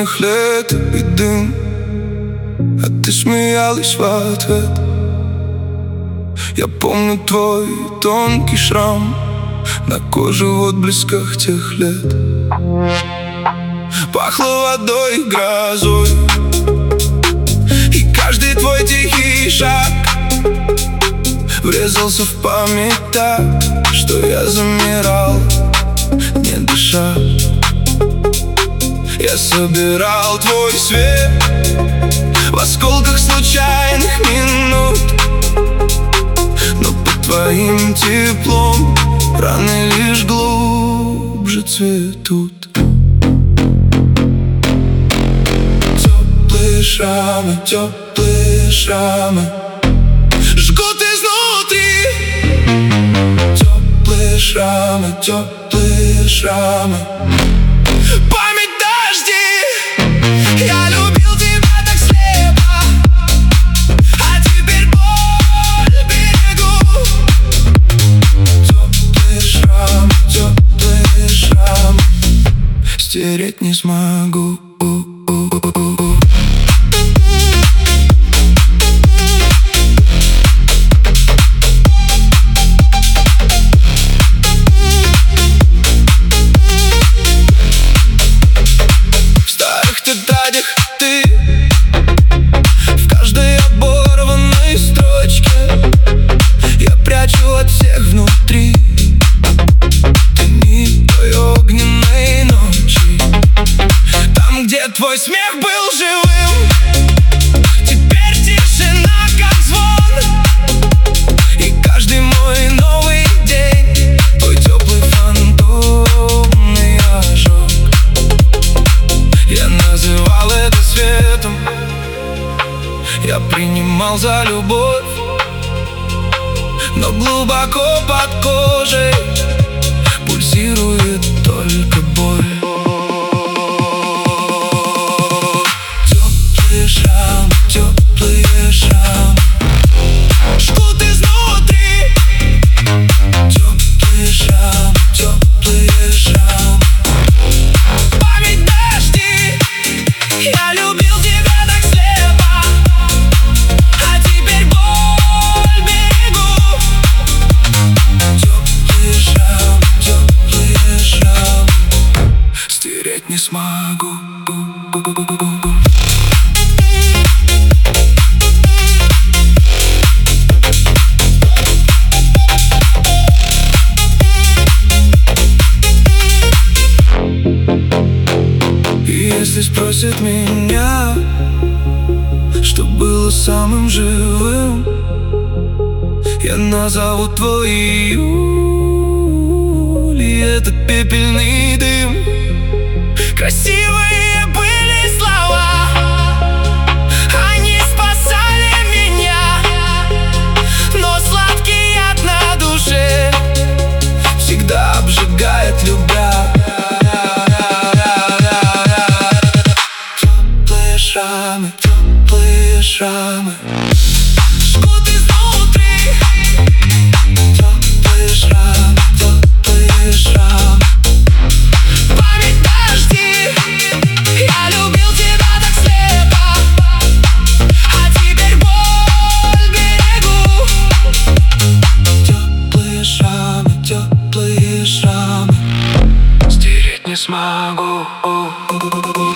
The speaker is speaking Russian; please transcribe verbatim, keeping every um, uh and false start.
бессонных лет и дым, а ты смеялась в ответ. Я помню твой тонкий шрам на коже в отблесках тех лет. Пахло водой и грозой, и каждый твой тихий шаг врезался в память так, что я замирал, не дыша. Я собирал твой свет в осколках случайных минут, но под твоим теплом раны лишь глубже цветут. Теплые шрамы, теплые шрамы жгут изнутри. Теплые шрамы, теплые шрамы, память дожди. Я любил тебя так слепо, а теперь боль берегу. Теплые шрамы, теплые шрамы стереть не смогу. Ты в каждой оборванной строчке, я прячу от всех внутри. Ты не той огненной ночи, там, где твой смех был живым. Теперь тишина, как звон, и каждый мой новый день твой теплый фантомный ожог. Я называл это светом, я принимал за любовь, но глубоко под кожей пульсирует только боль. Теплые шрамы, теплые шрамы жгут изнутри. Теплые шрамы, теплые шрамы, память дожди. Я любил тебя так слепо, а теперь боль берегу. Теплые шрамы, теплые шрамы стереть не смогу. Если спросят меня, что было самым живым, я назову твой июль, и это пепельный дым. Красивые были слова, они спасали меня, но сладкий яд на душе всегда обжигает, любя. Шрамы, теплые шрамы жгут изнутри. Теплые шрамы, теплые шрамы, память дожди. Я любил тебя так слепо, а теперь боль берегу. Теплые шрамы, теплые шрамы стереть не смогу.